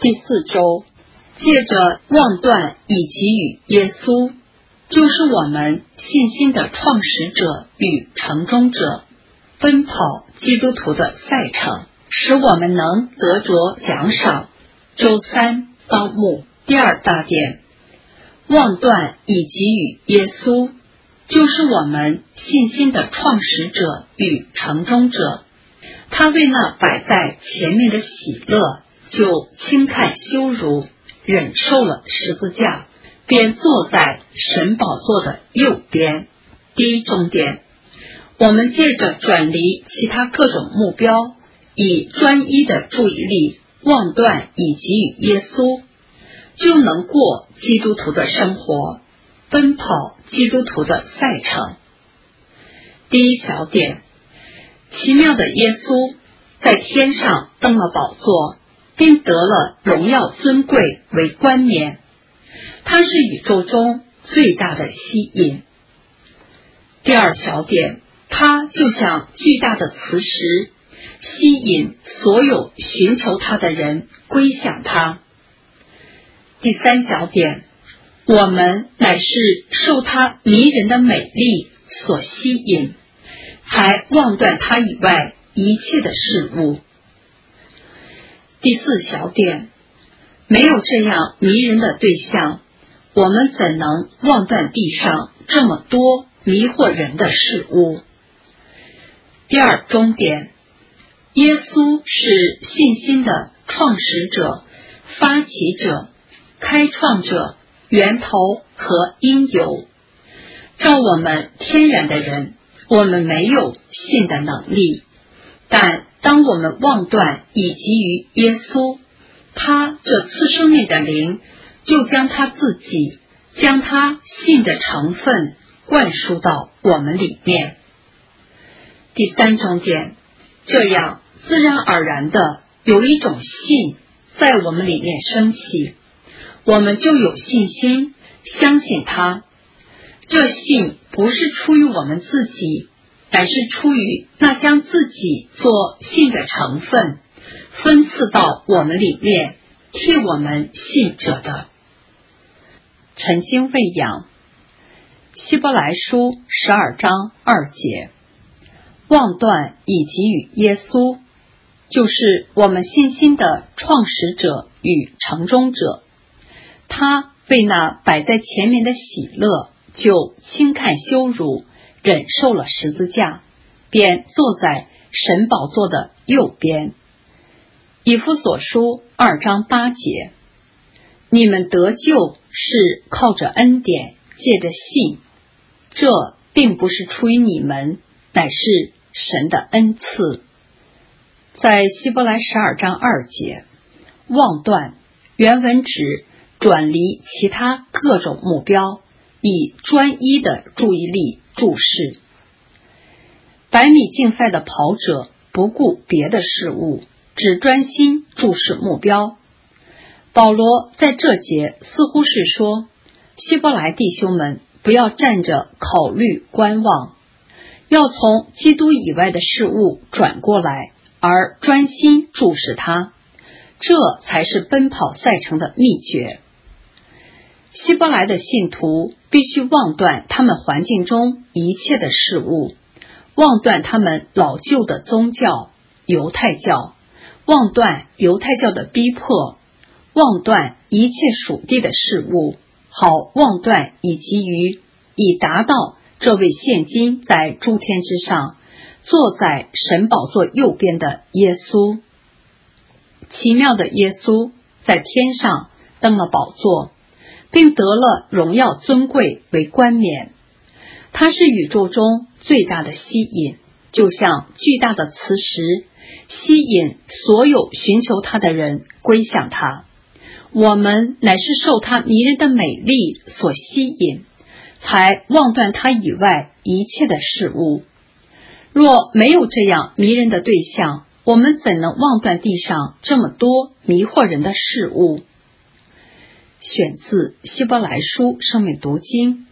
第4周，借着望断以给予耶稣，就是我们信心的创始者与成终者，奔跑基督徒的赛程，使我们能得着奖赏。周3纲目第2大点，望断以给予耶稣，就是我们信心的创始者与成终者。他为那摆在前面的喜乐，就轻看羞辱，忍受了十字架，便坐在神宝座的右边。第一重点，我们借着转离其他各种目标，以专一的注意力望断以给予耶稣，就能过基督徒的生活，奔跑基督徒的赛程。第一小点，奇妙的耶稣在天上登了宝座，并得了荣耀尊贵为冠冕，他是宇宙中最大的吸引。第二小点，他就像巨大的磁石，吸引所有寻求他的人归向他。第三小点，我们乃是受他迷人的美丽所吸引，才望断他以外一切的事物。第四小点，没有这样迷人的对象，我们怎能望断地上这么多迷惑人的事物？第二终点，耶稣是信心的创始者、发起者、开创者、源头和因由。照我们天然的人，我们没有信的能力，但当我们望断以给予耶稣，他这赐生命的灵就将他自己，将他信的成分灌输到我们里面。第三重点，这样自然而然的有一种信在我们里面升起，我们就有信心相信他。这信不是出于我们自己，乃是出于那将自己做信的成分分赐到我们里面，替我们信者的。晨经喂养，希伯来书12章2节，望断以给予耶稣，就是我们信心的创始者与成终者。他为那摆在前面的喜乐，就轻看羞辱，忍受了十字架，便坐在神宝座的右边。以弗所书2章8节，你们得救是靠着恩典，借着信，这并不是出于你们，乃是神的恩赐。在希伯来12章2节，望断原文指转离其他各种目标，以专一的注意力注视。100米竞赛的跑者不顾别的事物，只专心注视目标。保罗在这节似乎是说，希伯来弟兄们不要站着考虑观望，要从基督以外的事物转过来，而专心注视他，这才是奔跑赛程的秘诀。希伯来的信徒必须望断他们环境中一切的事物，望断他们老旧的宗教犹太教，望断犹太教的逼迫，望断一切属地的事物，好望断以给予，以达到这位现今在诸天之上坐在神宝座右边的耶稣。奇妙的耶稣在天上登了宝座，并得了荣耀尊贵为冠冕，他是宇宙中最大的吸引，就像巨大的磁石，吸引所有寻求他的人归向他。我们乃是受他迷人的美丽所吸引，才望断他以外一切的事物。若没有这样迷人的对象，我们怎能望断地上这么多迷惑人的事物？选自希伯来书生命读经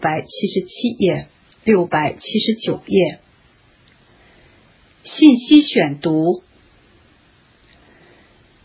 677页、679页。信息选读：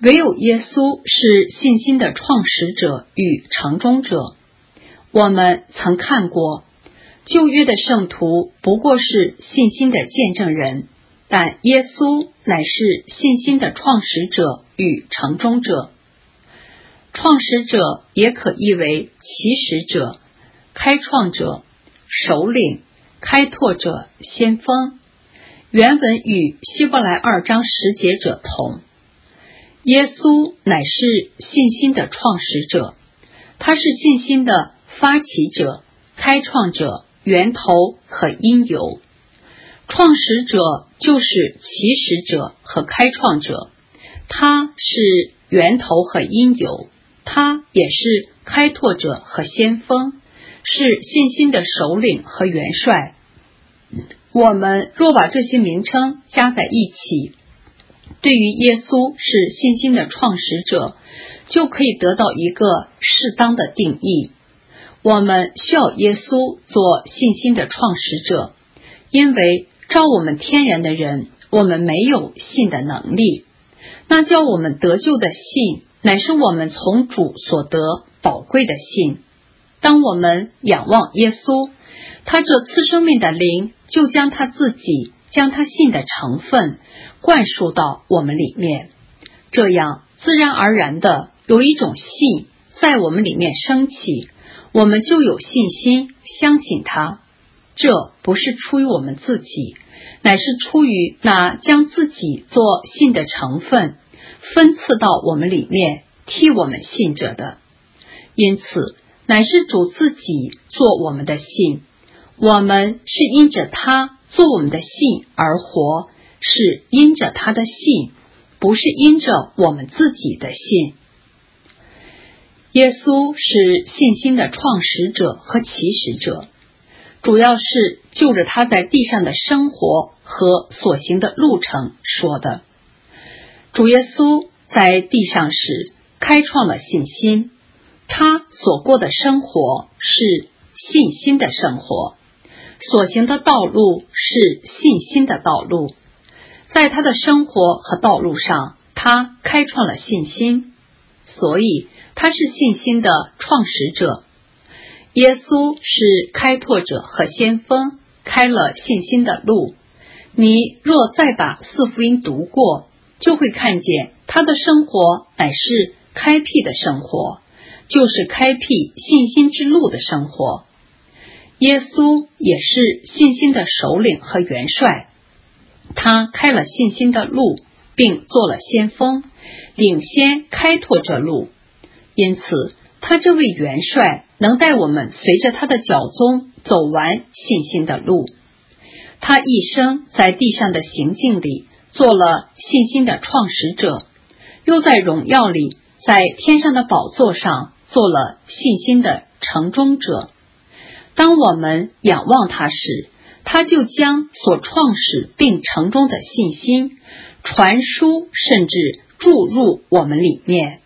唯有耶稣是信心的创始者与成终者。我们曾看过，旧约的圣徒不过是信心的见证人，但耶稣乃是信心的创始者与成终者。创始者也可译为起始者、开创者、首领、开拓者、先锋。原文与希伯来2章10节者同。耶稣乃是信心的创始者，他是信心的发起者、开创者、源头和因由。创始者就是起始者和开创者，他是源头和因由，他也是开拓者和先锋，是信心的首领和元帅。我们若把这些名称加在一起，对于耶稣是信心的创始者，就可以得到一个适当的定义。我们需要耶稣做信心的创始者，因为照我们天然的人，我们没有信的能力。那叫我们得救的信，乃是我们从主所得宝贵的信。当我们仰望耶稣，他这赐生命的灵就将他自己，将他信的成分灌输到我们里面，这样自然而然的有一种信在我们里面升起，我们就有信心相信他。这不是出于我们自己，乃是出于那将自己做信的成分分赐到我们里面，替我们信者的。因此乃是主自己做我们的信，我们是因着他做我们的信而活，是因着他的信，不是因着我们自己的信。耶稣是信心的创始者和起始者，主要是就着他在地上的生活和所行的路程说的。主耶稣在地上时开创了信心，他所过的生活是信心的生活，所行的道路是信心的道路。在他的生活和道路上，他开创了信心，所以他是信心的创始者。耶稣是开拓者和先锋，开了信心的路。你若再把四福音读过，就会看见他的生活乃是开辟的生活，就是开辟信心之路的生活。耶稣也是信心的首领和元帅，他开了信心的路，并做了先锋，领先开拓这路。因此他这位元帅能带我们随着他的脚踪走完信心的路。他一生在地上的行径里做了信心的创始者，又在荣耀里在天上的宝座上做了信心的成终者。当我们仰望他时，他就将所创始并成终的信心传输甚至注入我们里面。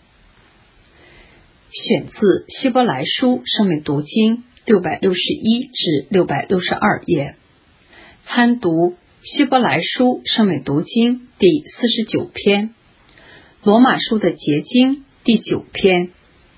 选自希伯来书生命读经661至662页，参读希伯来书生命读经第49篇，罗马书的结经第9篇。